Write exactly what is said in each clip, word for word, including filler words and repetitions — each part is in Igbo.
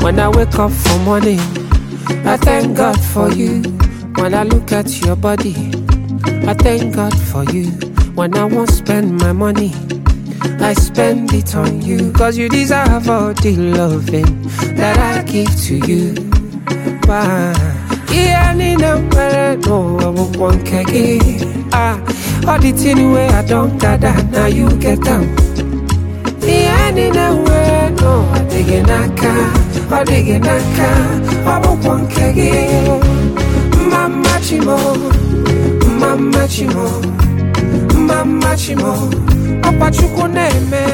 When I wake up for morning, I thank God for you. When I look at your body, I thank God for you. When I won't spend my money, I spend it on you. Cause you deserve all the loving that I give to you. Bye. Yeah, I no, I won't want kegi. Ah, all the thing where I don't gather, now you get them. Yeah, I no, I dig in a car, I dig in a car, I won't want kegi. Mama chimo, mama chimo, mama chimo, Papa chuko neme.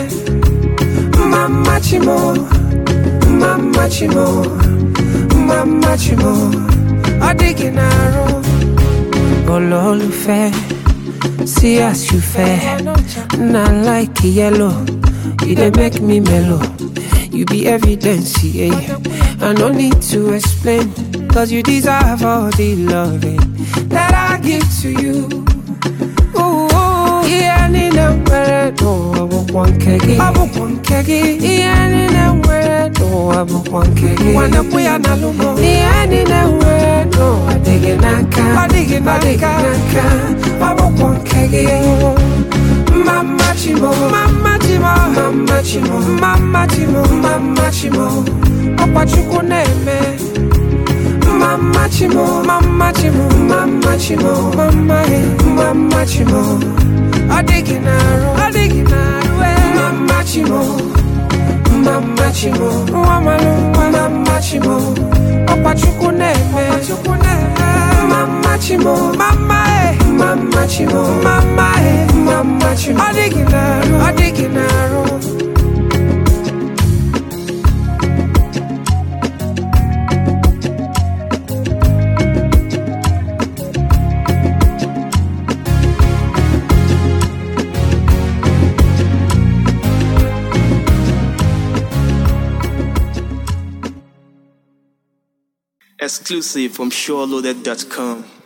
Mama chimo, mama chimo, mama chimo. Adiginaro, Ololufe, see as you fair. Not like yellow, you dey make me mellow. You be evidence, yeah. I no need to explain, cause you deserve all the loving that I give to you. Ooh, yeah, I need a word, no, I won't want kegi. I won't want kegi. Yeah, I need a word, no, I won't want kegi. Wanna put an alumo. Yeah, I need a word, no, I dig in a car. I dig in a car. I won't want kegi. Mama chimo, mama chimo, mama chimo, mama chimo, mama chimo. Papa chuko neme. Mama chimo, mama chimo, mama chimo, mama eh, mama chimo. Adiginaro, adiginaro, eh. Mama chimo, mama chimo, mama mama chimo. Papa chuko neme, chuko neme. Mama chimo, mama eh, mama chimo, mama eh, mama chimo. Adiginaro, adiginaro. Exclusive from SureLoaded dot com.